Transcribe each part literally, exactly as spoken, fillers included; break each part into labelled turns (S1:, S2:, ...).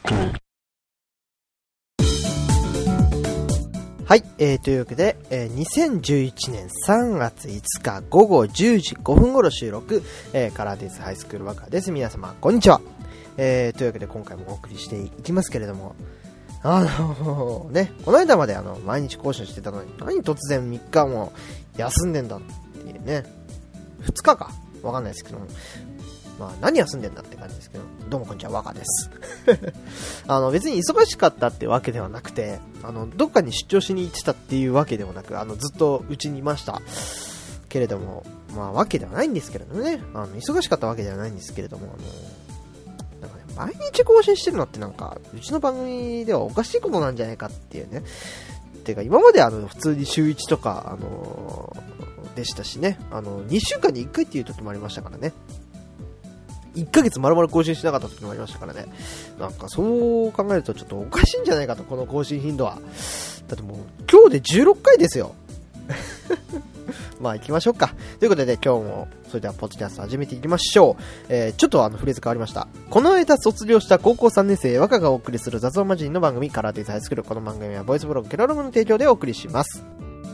S1: はい、えー、というわけで、えー、にせんじゅういちねんさんがついつかごごじゅうじごふん頃収録、えー、カラーディズハイスクールワカです。皆様こんにちは。えー、というわけで今回もお送りしていきますけれども、あのー、ね、この間まであの毎日更新してたのに、何突然みっかも休んでんだっていうね、ふつかかわかんないですけども、まあ何休んでんだって感じですけど、どうもこんにちは、ワカですあの別に忙しかったってわけではなくて、あのどっかに出張しに行ってたっていうわけでもなく、あのずっとうちにいましたけれども、まあわけではないんですけれどもね、あの忙しかったわけではないんですけれども、あのなんかね、毎日更新してるのってなんかうちの番組ではおかしいことなんじゃないかっていうね。てか今まであの普通に週いちとかあのー、でしたしね、あのにしゅうかんにいっかいっていう時もありましたからね。いっかげつ丸々更新しなかった時もありましたからね。なんかそう考えるとちょっとおかしいんじゃないかと、この更新頻度は。だってもう今日でじゅうろっかいですよ。まあ行きましょうか。ということで今日もそれではポッドキャスト始めていきましょう。えー、ちょっとあのフレーズ変わりました。この間卒業した高校さんねん生若がお送りする雑音マジンの番組カラーディズハイスクール。この番組はボイスブログケロログの提供でお送りします。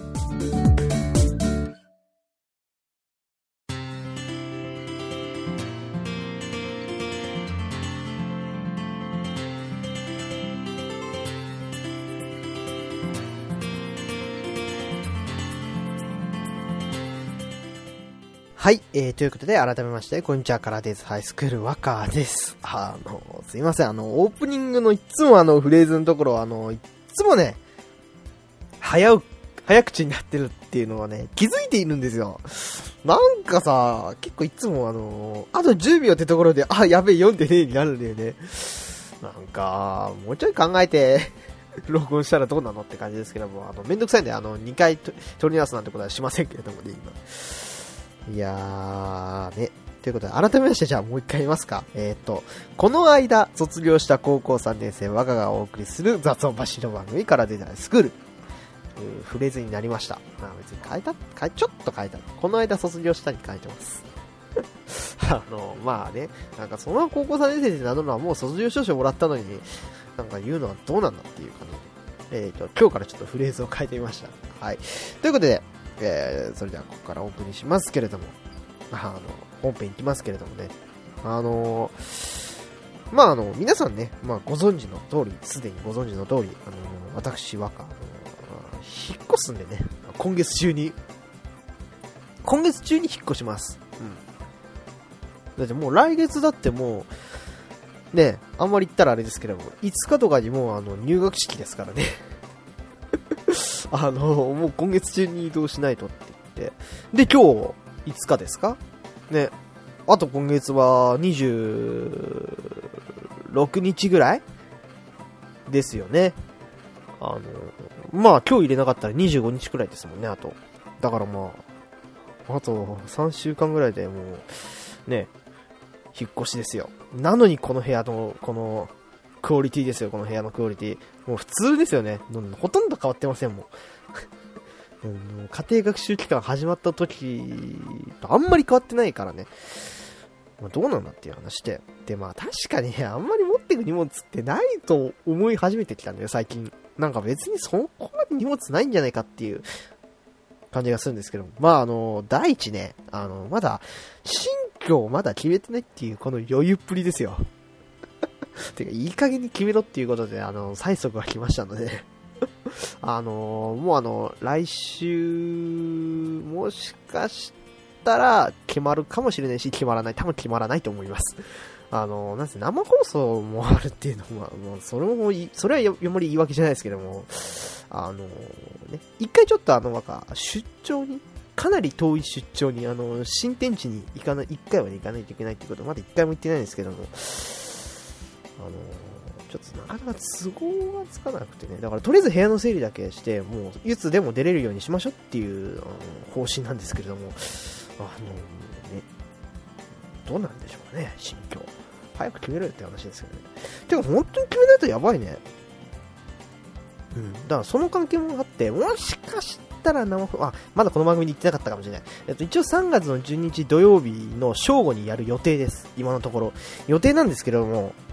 S1: はい、えー、ということで改めましてこんにちは、カラーディズハイスクールワカです。あのすいません、あのオープニングのいつもあのフレーズのところあのいつもね早う早口になってるっていうのはね気づいているんですよ。なんかさ結構いつもあのあとじゅうびょうってところであやべえ読んでねえになるんだよね。なんかもうちょい考えて録音したらどうなのって感じですけども、あのめんどくさいんであのにかい取り直すなんてことはしませんけれどもね今。いやーね。ということで、改めまして、じゃあもう一回言いますか。えっと、この間、卒業した高校さんねん生、我ががお送りする雑音橋の番組から出たスクール。というフレーズになりました。まあ別に変えた変え、ちょっと変えた。この間卒業したに変えてます。あの、まあね、なんかその高校さんねん生で名乗るのはもう卒業証書もらったのに、なんか言うのはどうなんだっていう感じで。えっと、今日からちょっとフレーズを変えてみました。はい。ということで、えー、それではここからオープンにしますけれども、あの本編いきますけれどもね、あのー、まああの皆さんね、まあご存知の通り、すでにご存知の通り、あのー、私はか、あのー、引っ越すんでね、今月中に今月中に引っ越します。うん。だってもう来月だってもうね、あんまり言ったらあれですけども、いつかとかにもうあの入学式ですからね。あの、もう今月中に移動しないとって言って。で、今日、いつかですかね。あと今月はにじゅうろくにちぐらいですよね。あの、まあ今日入れなかったらにじゅうごにちくらいですもんね、あと。だからまあ、あとさんしゅうかんぐらいでもう、ね、引っ越しですよ。なのにこの部屋の、この、クオリティですよ、この部屋のクオリティ。もう普通ですよね。ほとんど変わってませんもん。家庭学習期間始まった時とあんまり変わってないからね。まあ、どうなんだっていう話で。で、まあ確かにあんまり持ってく荷物ってないと思い始めてきたんだよ、最近。なんか別にそこまで荷物ないんじゃないかっていう感じがするんですけど。まああの、第一ね、あの、まだ、新居をまだ決めてないっていうこの余裕っぷりですよ。てかいい加減に決めろっていうことであの催促が来ましたのであのもうあの来週もしかしたら決まるかもしれないし決まらない、多分決まらないと思います。あのなんせ生放送もあるっていうのはもうそれもそれはよもり言い訳じゃないですけども、あのね一回ちょっとあのなんか出張にかなり遠い出張にあの新天地に行かない、一回はね行かないといけないっていうことまだ一回も行ってないんですけども、あのちょっとなかなか都合がつかなくてね、だからとりあえず部屋の整理だけしてもういつでも出れるようにしましょうっていうあの方針なんですけれども、あのねどうなんでしょうかね、心境早く決めろよって話ですけどね。てか本当に決めないとやばいね。うん、だからその関係もあってもしかしたら生あまだこの番組に行ってなかったかもしれない。えっと一応さんがつのじゅうににち土曜日の正午にやる予定です。今のところ予定なんですけれども、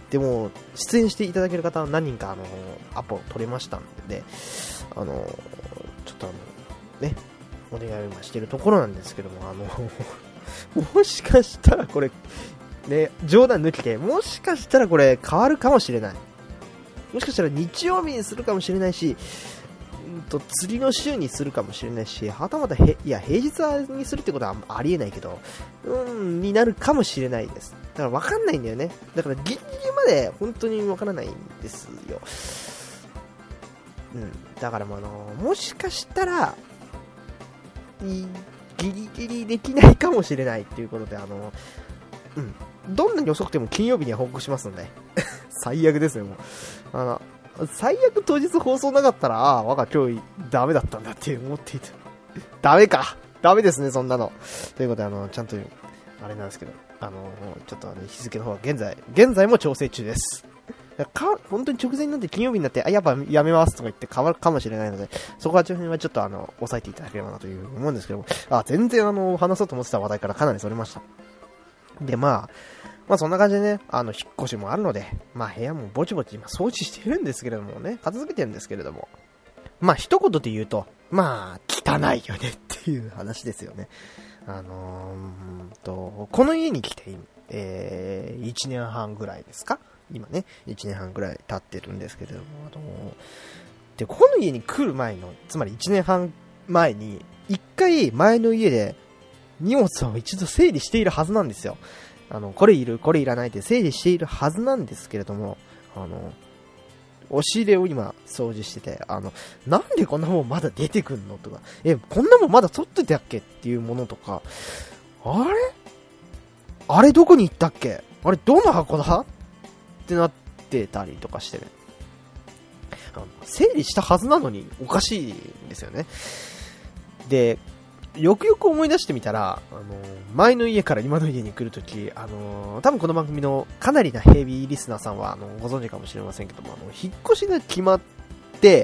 S1: でも、出演していただける方は何人か、あの、アポ取れましたんで、あの、ちょっとあの、ね、お願いを今してるところなんですけども、あの、もしかしたらこれ、ね、冗談抜きで、もしかしたらこれ変わるかもしれない。もしかしたら日曜日にするかもしれないし、うんと釣りの週にするかもしれないし、はたまたへ、いや、平日にするってことはありえないけど、うん、になるかもしれないです。だから分かんないんだよね。だからギリギリまで本当に分からないんですよ。うん。だからもうあの、もしかしたら、ギリギリできないかもしれないっていうことで、あの、うん。どんなに遅くても金曜日には報告しますので。最悪ですよ、もう。あの、最悪当日放送なかったら、ああ、我が今日ダメだったんだって思っていた。ダメか。ダメですね、そんなの。ということで、あの、ちゃんと、あれなんですけど、あの、ちょっとあの、日付の方は現在、現在も調整中です。か、本当に直前になって金曜日になって、あ、やっぱやめますとか言って変わるかもしれないので、そこはちょっとあの、抑えていただければなという思うんですけども、あ、全然あの、話そうと思ってた話題からかなりそれました。で、まあ、まあそんな感じでね、あの、引っ越しもあるので、まあ部屋もぼちぼち今掃除してるんですけれどもね、片付けてるんですけれども、まあ一言で言うと、まあ、汚いよねっていう話ですよね。あのー、と、この家に来て、えー、いちねんはんぐらいですか？今ね、いちねんはんぐらい経ってるんですけれども、あのー、で、この家に来る前の、つまりいちねんはん前に、一回前の家で荷物を一度整理しているはずなんですよ。あの、これいる、これいらないって整理しているはずなんですけれども、あの、押し入れを今掃除してて、あの、なんでこんなもんまだ出てくんのとか、え、こんなもんまだ取ってたっけっていうものとか、あれあれどこに行ったっけあれどの箱だってなってたりとかしてね。あの整理したはずなのにおかしいんですよね。で、よくよく思い出してみたら、あのー、前の家から今の家に来るとき、あのー、多分この番組のかなりなヘビーリスナーさんは、あのー、ご存知かもしれませんけども、あの、引っ越しが決まって、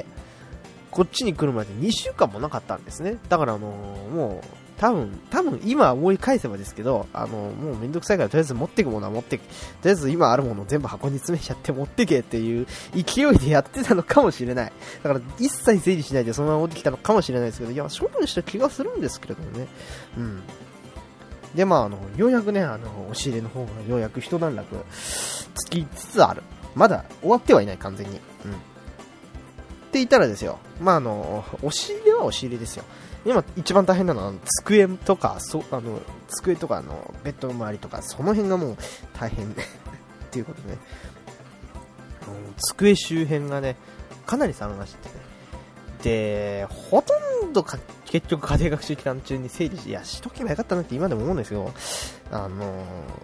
S1: こっちに来るまでにしゅうかんもなかったんですね。だからあのー、もう、多分、多分今思い返せばですけど、あのー、もうめんどくさいからとりあえず持ってくものは持ってく。とりあえず今あるものを全部箱に詰めちゃって持ってけっていう勢いでやってたのかもしれない。だから一切整理しないでそのまま持ってきたのかもしれないですけど、いや、処分した気がするんですけれどもね。うん。で、まあ、あの、ようやくね、あの、押し入れの方がようやく一段落つきつつある。まだ終わってはいない、完全に。うん。って言ったらですよ。まあ、あの、押し入れは押し入れですよ。今一番大変なのは机とか、そあの机とかのベッドの周りとか、その辺がもう大変っていうことね、うん、机周辺がねかなり散乱しててね、でほとんどか結局家庭学習期間中に整理しいやしとけばよかったなって今でも思うんですけど、あのー、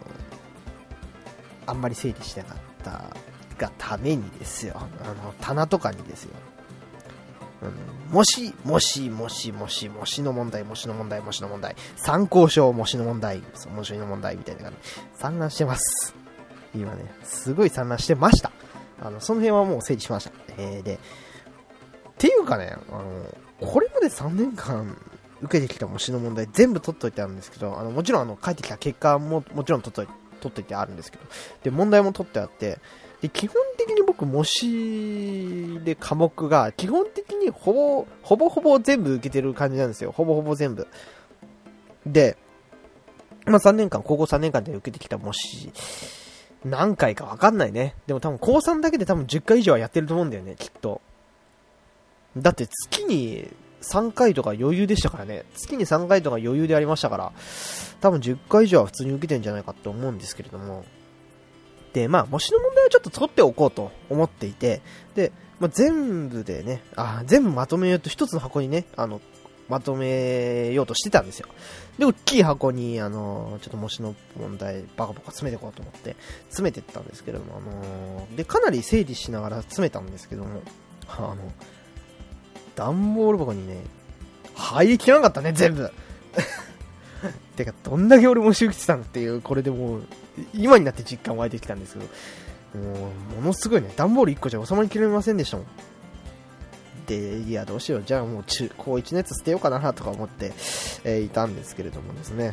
S1: あんまり整理しなかったがためにですよ、あの棚とかにですよ、うん、もし、もし、もし、もし、もしの問題、もしの問題、もしの問題、参考書、もしの問題、もしの問題みたいな感じ、散乱してます。今ね、すごい散乱してました。あの、その辺はもう整理しました。えー、で、っていうかね、あの、これまでさんねんかん受けてきた模試の問題全部取っといてあるんですけど、あの、もちろんあの、返ってきた結果ももちろん取っといて、取っといてあるんですけど、で、問題も取ってあって、で、基本的に僕、模試で科目が、基本的にほぼ、ほぼほぼ全部受けてる感じなんですよ。ほぼほぼ全部。で、まあさんねんかん、高校さんねんかんで受けてきた模試、何回かわかんないね。でも多分高さんだけで多分じゅっかい以上はやってると思うんだよね、きっと。だって月にさんかいとか余裕でしたからね。月にさんかいとか余裕でありましたから、多分じゅっかい以上は普通に受けてんじゃないかと思うんですけれども。で、まあ、模試の問題はちょっと取っておこうと思っていて、で、まあ、全部でね、あ、全部まとめようと一つの箱にね、あの、まとめようとしてたんですよ。で、大きい箱に、あの、ちょっと模試の問題、バカバカ詰めていこうと思って、詰めていったんですけれども、あのー、で、かなり整理しながら詰めたんですけども、あの、段ボール箱にね、入りきらなかったね、全部。てか、どんだけ俺模試受けてたんだっていう、これでもう、今になって実感湧いてきたんですけど、もう、ものすごいね、段ボールいっこじゃ収まりきれませんでしたもん。で、いや、どうしよう、じゃあもう中、高いちのやつ捨てようかなとか思って、えー、いたんですけれどもですね。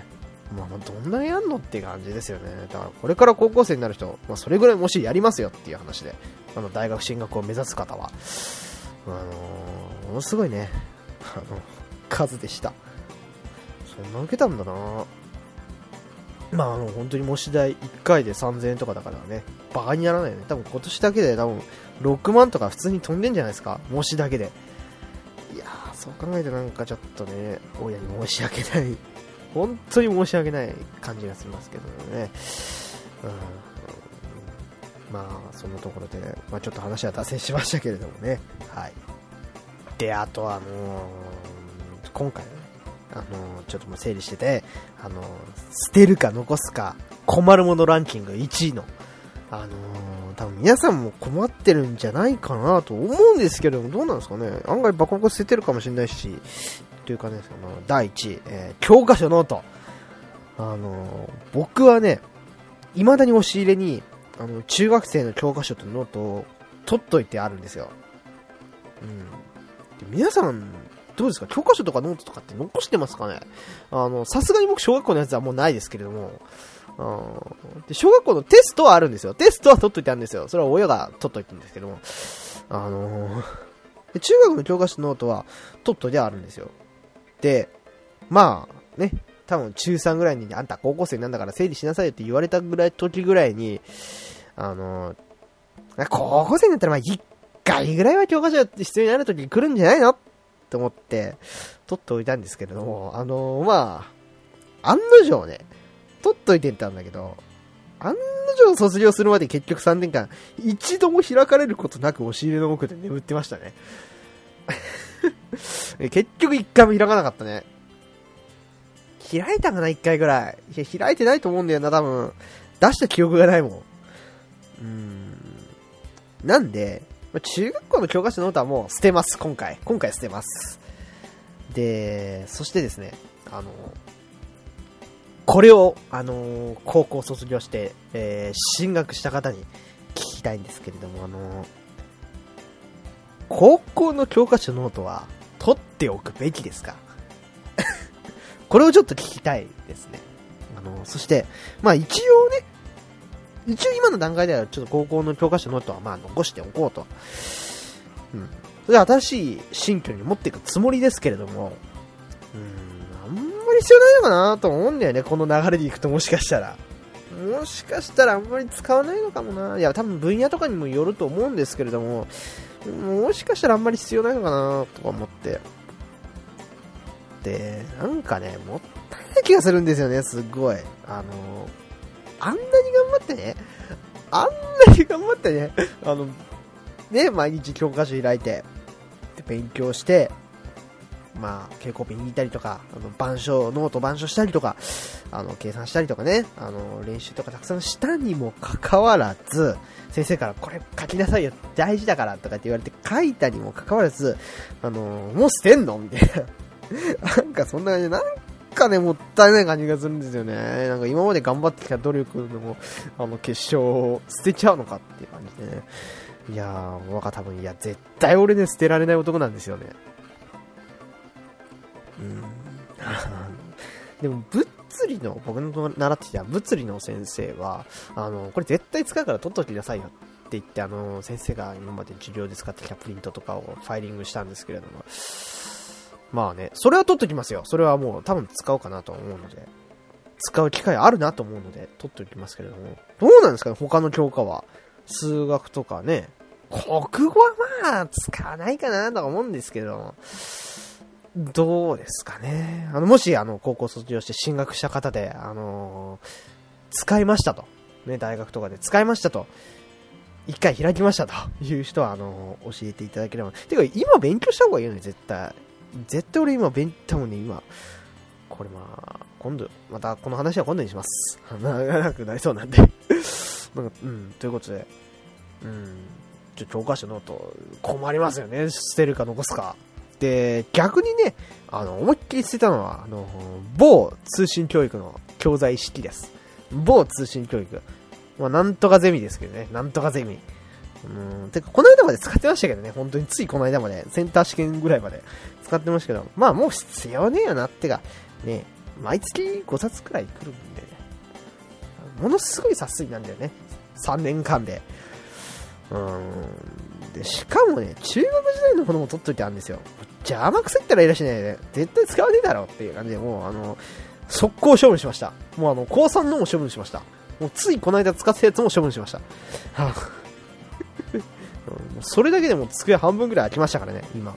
S1: まあ、まあどんなやんのって感じですよね。だからこれから高校生になる人、まあ、それぐらいもしやりますよっていう話で、あの大学進学を目指す方は、あのー、ものすごいね、あの数でした。そんな受けたんだな。まああの本当に模試代いっかいでさんぜんえんとかだからね、バカにならないよね。多分今年だけで多分ろくまんとか普通に飛んでんじゃないですか、模試だけで。いやー、そう考えてなんかちょっとね、親に申し訳ない本当に申し訳ない感じがしますけどね。うん、まあそのところで、まあ、ちょっと話は脱線しましたけれどもね。はい。で、あとあのー、今回ね、あのー、ちょっともう整理してて、あのー、捨てるか残すか困るものランキングいちいの、あのー、多分皆さんも困ってるんじゃないかなと思うんですけども、どうなんですかね。案外バカバカ捨ててるかもしれないし、というかね、そのだいいちい、えー、教科書ノート。あのー、僕はね、未だに押し入れにあの中学生の教科書とノートを取っといてあるんですよ。うん。で、皆さんどうですか？教科書とかノートとかって残してますかね？あの、さすがに僕小学校のやつはもうないですけれども、あで小学校のテストはあるんですよ。テストは取っといてあるんですよ。それは親が取っといてるんですけども、あのー、で中学の教科書ノートは取っといてあるんですよ。で、まあね、多分中さんぐらいにあんた高校生なんだから整理しなさいよって言われたぐらい時ぐらいに、あのー、高校生になったらまあいっかいぐらいは教科書必要になる時に来るんじゃないのと思って取っておいたんですけれども、あのー、まあ案の定ね、取っといてたんだけど、案の定卒業するまで結局さんねんかん一度も開かれることなく押し入れの奥で眠ってましたね。結局一回も開かなかったね。開いたかな、一回ぐらい。いや、開いてないと思うんだよな、多分。出した記憶がないもん。うーん。なんで、中学校の教科書のノートはもう捨てます、今回。今回捨てます。で、そしてですね、あの、これを、あの、高校卒業して、えー、進学した方に聞きたいんですけれども、あの、高校の教科書ノートは取っておくべきですか？これをちょっと聞きたいですね。あの、そして、まあ一応ね、一応今の段階ではちょっと高校の教科書ノートはまあ残しておこうと。うん。それで新しい新居に持っていくつもりですけれども、うーん、あんまり必要ないのかなと思うんだよね、この流れでいくともしかしたら。もしかしたらあんまり使わないのかもな。いや、多分分野とかにもよると思うんですけれども、もしかしたらあんまり必要ないのかなとか思って。で、なんかね、もったいない気がするんですよね、すっごい。あの、あんなに頑張ってね、あんなに頑張ってね、あの、ね、毎日教科書開いて、で勉強して、まあ、稽古日にいたりとか、あの、板書、ノート板書したりとか、あの、計算したりとかね、あの、練習とかたくさんしたにもかかわらず、先生からこれ書きなさいよ、大事だからとかって言われて書いたにもかかわらず、あの、もう捨てんのみたいな。なんかそんな感じで、なんかね、もったいない感じがするんですよね。なんか今まで頑張ってきた努力のも、あの、結晶を捨てちゃうのかっていう感じでね。いやー、わか多分、いや、絶対俺ね、捨てられない男なんですよね。うん。でも、物理の、僕の習ってきた物理の先生は、あの、これ絶対使うから取っときなさいよって言って、あの、先生が今まで授業で使ってきたプリントとかをファイリングしたんですけれども、まあね、それは取っときますよ。それはもう多分使おうかなと思うので、使う機会あるなと思うので、取っておきますけれども、どうなんですかね、他の教科は。数学とかね、国語はまあ、使わないかなとか思うんですけども、どうですかね。あの、もし、あの、高校卒業して進学した方で、あのー、使いましたと。ね、大学とかで使いましたと。一回開きましたという人は、あのー、教えていただければ。てか、今勉強した方がいいよね、絶対。絶対俺今勉強、多分ね、今、これまあ、今度、またこの話は今度にします。長くなりそうなんで。なんか、うん、ということで、うん、ちょ、教科書ノート、困りますよね。捨てるか残すか。で、逆にね、あの、思いっきり捨てたのは、あの、某通信教育の教材式です。某通信教育。まあ、なんとかゼミですけどね。なんとかゼミ。うん、てか、この間まで使ってましたけどね。本当についこの間まで、センター試験ぐらいまで使ってましたけど、まあもう必要ねえよなってか、ね、 毎月ごさつくらい来るんで、ものすごい冊数なんだよね。さんねんかんで。うーん。で、しかもね、中学時代のものも取っといてあるんですよ。邪魔くせったらいらしないで、絶対使わねえだろっていう感じで、もうあの、速攻処分しました。もうあの、高さんのも処分しました。もうついこの間使ったやつも処分しました。はぁそれだけでも机半分ぐらい空きましたからね、今。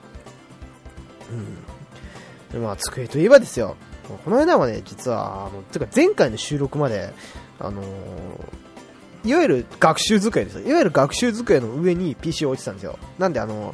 S1: うん。でまあ、机といえばですよ。この間はね、実は、あの、てか前回の収録まで、あのー、いわゆる学習机ですよ。いわゆる学習机の上に ピーシー を置いてたんですよ。なんであの、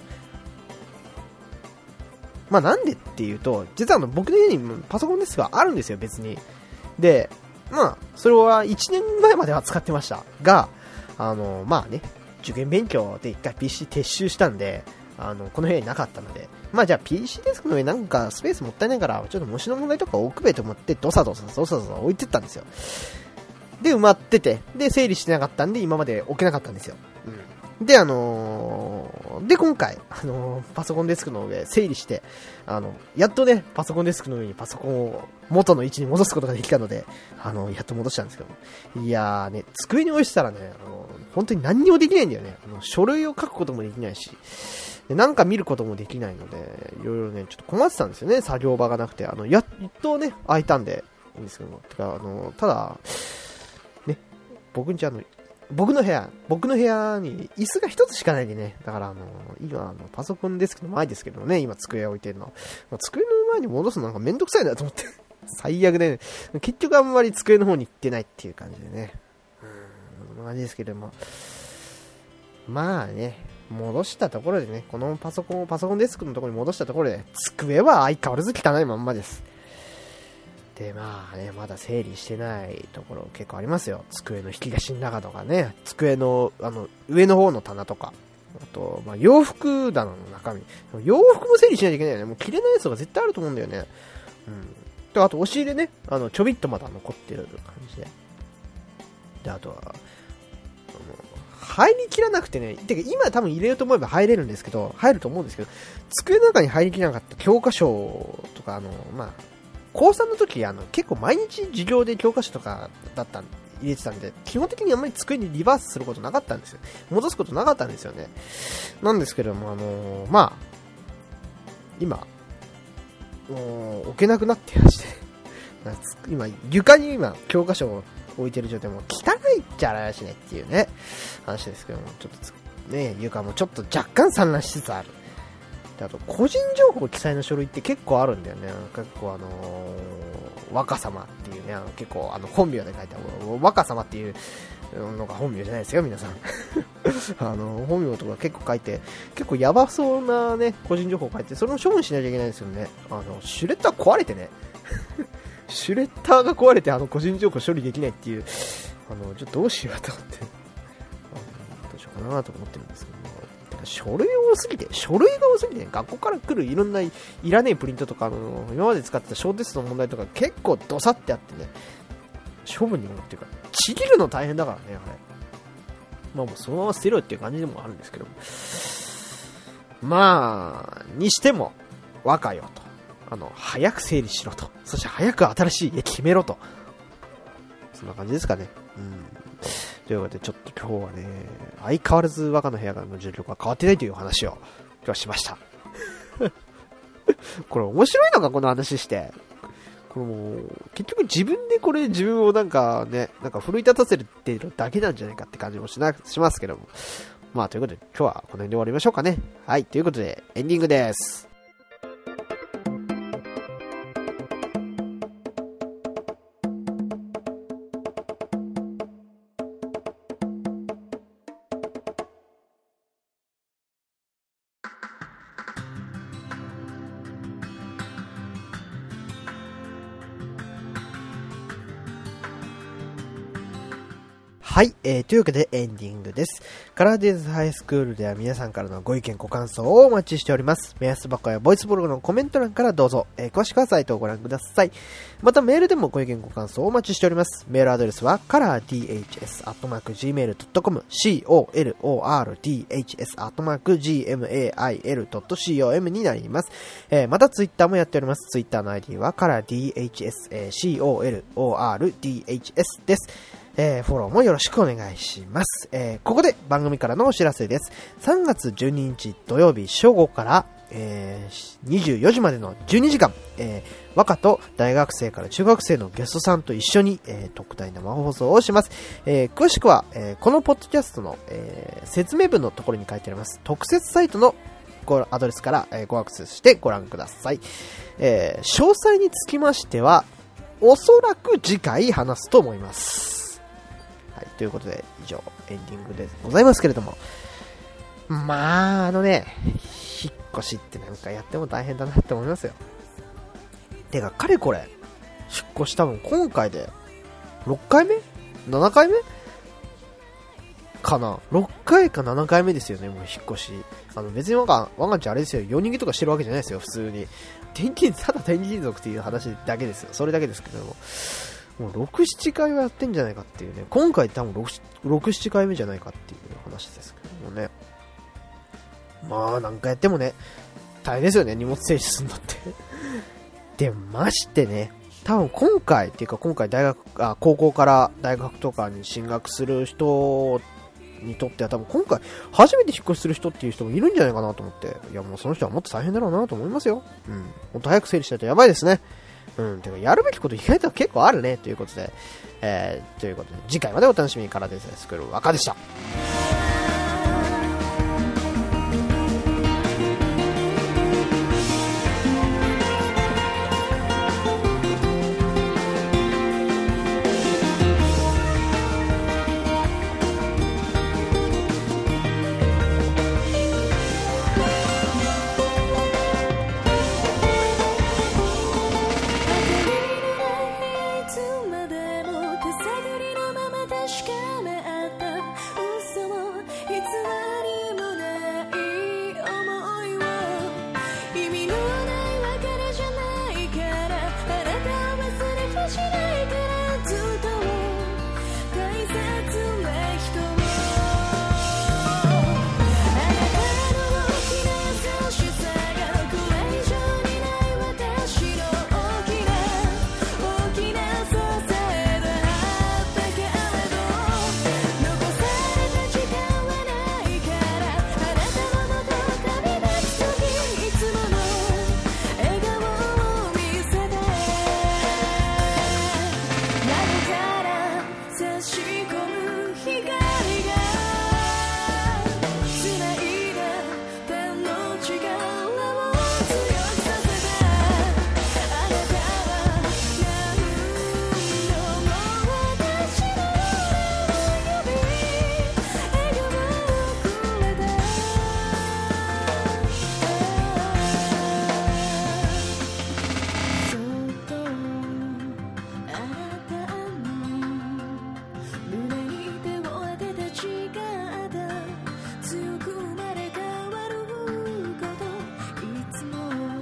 S1: まあなんでっていうと、実はあの、僕の家にパソコンデスクがあるんですよ、別に。で、まあ、それはいちねんまえまでは使ってました。が、あの、まあね、受験勉強で一回 ピーシー 撤収したんで、あの、この部屋になかったので、まあじゃあ ピーシー デスクの上なんかスペースもったいないから、ちょっと模試の問題とか置くべと思って、ドサドサドサドサ置いてったんですよ。で、埋まってて、で、整理してなかったんで、今まで置けなかったんですよ。うん。で、あのー、で、今回、あのー、パソコンデスクの上、整理して、あの、やっとね、パソコンデスクの上にパソコンを元の位置に戻すことができたので、あの、やっと戻したんですけど、いやーね、机に置いてたらね、あの、本当に何にもできないんだよね。あの書類を書くこともできないし、でなんか見ることもできないので、いろいろね、ちょっと困ってたんですよね、作業場がなくて。あの、やっとね、空いたんで、いいんですけども。てか、あの、ただ、ね、僕んちあの、僕の部屋、僕の部屋に椅子が一つしかないんでね、だからあの、今あの、パソコンデスクの前ですけどね、今机置いてるの。机の前に戻すのなんかめんどくさいなと思って。最悪で、ね、結局あんまり机の方に行ってないっていう感じでね。うーん、そんな感じですけども。まあね、戻したところでね、このパソコンをパソコンデスクのところに戻したところで、机は相変わらず汚いまんまです。で、まあね、まだ整理してないところ結構ありますよ。机の引き出しの中とかね、机の、あの、上の方の棚とか。あと、まあ、洋服棚の中身。洋服も整理しないといけないよね。もう着れないやつが絶対あると思うんだよね。うん。で、あと、押し入れね、あの、ちょびっとまだ残ってる感じで。で、あとは、あの、入りきらなくてね、てか今多分入れようと思えば入れるんですけど、入ると思うんですけど、机の中に入りきらなかった教科書とか、あの、まあ、高さんの時、あの、結構毎日授業で教科書とかだったん、入れてたんで、基本的にあんまり机にリバースすることなかったんですよ。戻すことなかったんですよね。なんですけども、あのー、まあ、今、もう、置けなくなってまして、今、床に今、教科書を置いてる状態も汚いっちゃあらしねっていうね、話ですけども、ちょっとね、床もちょっと若干散乱しつつある。あと、個人情報記載の書類って結構あるんだよね。結構あのー、若様っていうね、あの結構あの本名で書いてある、若様っていうのが本名じゃないですよ、皆さん。あの、本名とか結構書いて、結構やばそうなね、個人情報書いて、それも処分しなきゃいけないんですよね。あの、シュレッダー壊れてね。シュレッダーが壊れて、あの、個人情報処理できないっていう、あの、ちょっとどうしようと思って、あのどうしようかなと思ってるんですけども。書類多すぎて、書類が多すぎて、学校から来るいろんないらねえプリントとか、あの、今まで使ってた小テストの問題とか結構ドサってあってね、処分にもっていうか、ちぎるの大変だからね、あれ。まあもうそのまま捨てろっていう感じでもあるんですけども。まあ、にしても、若よと。あの、早く整理しろと。そして早く新しい家決めろと。そんな感じですかね。うん。ということで、ちょっと今日はね、相変わらず若の部屋の重力が変わってないという話を今日はしました。これ面白いのか、この話して。これもう、結局自分でこれ自分をなんかね、なんか奮い立たせるっていうだけなんじゃないかって感じもしな、しますけども。まあということで、今日はこの辺で終わりましょうかね。はい、ということで、エンディングです。 はい、えー、というわけでエンディングです。カラーデイズハイスクールでは皆さんからのご意見ご感想をお待ちしております。目安箱やボイスブログのコメント欄からどうぞ、えー、詳しくはサイトをご覧ください。またメールでもご意見ご感想をお待ちしております。メールアドレスは カラーディーエイチエスアットマークジーメールドットコム コールドエアットマークジーメールドットコム になります。えー、またツイッターもやっております。ツイッターの アイディー は カラーディーエイチエス、えー、コールドエイチエス です。えー、フォローもよろしくお願いします。えー、ここで番組からのお知らせです。さんがつじゅうににち土曜日正午から、えー、にじゅうよじまでのじゅうにじかん、えー、和歌と大学生から中学生のゲストさんと一緒に、えー、特大生放送をします。えー、詳しくは、えー、このポッドキャストの、えー、説明文のところに書いてあります特設サイトのごアドレスから、えー、ごアクセスしてご覧ください。えー、詳細につきましてはおそらく次回話すと思います。はい、ということで以上エンディングでございますけれども、まああのね引っ越しってなんかやっても大変だなって思いますよ。てかかれこれ引っ越し多分今回でろっかいめ ?なな 回目かな ?ろっかいかななかいめですよね、もう引っ越し。あの別に我が我がちあれですよ、よにんとかしてるわけじゃないですよ、普通に。転勤、ただ転勤族っていう話だけですよ。それだけですけども。もうろく、ななかいはやってんじゃないかっていうね。今回多分ろく、ななかいめじゃないかっていう話ですけどもね。まあなんかやってもね、大変ですよね、荷物整理するのって。で、ましてね、多分今回っていうか今回大学、あ、高校から大学とかに進学する人にとっては多分今回初めて引っ越しする人っていう人もいるんじゃないかなと思って。いやもうその人はもっと大変だろうなと思いますよ。うん。もっと早く整理しないとやばいですね。うん。てかやるべきこと意外と結構あるねということで、えー、ということで次回までお楽しみに。からデザインスクール若でした。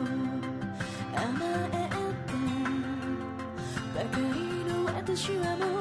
S2: 私はもう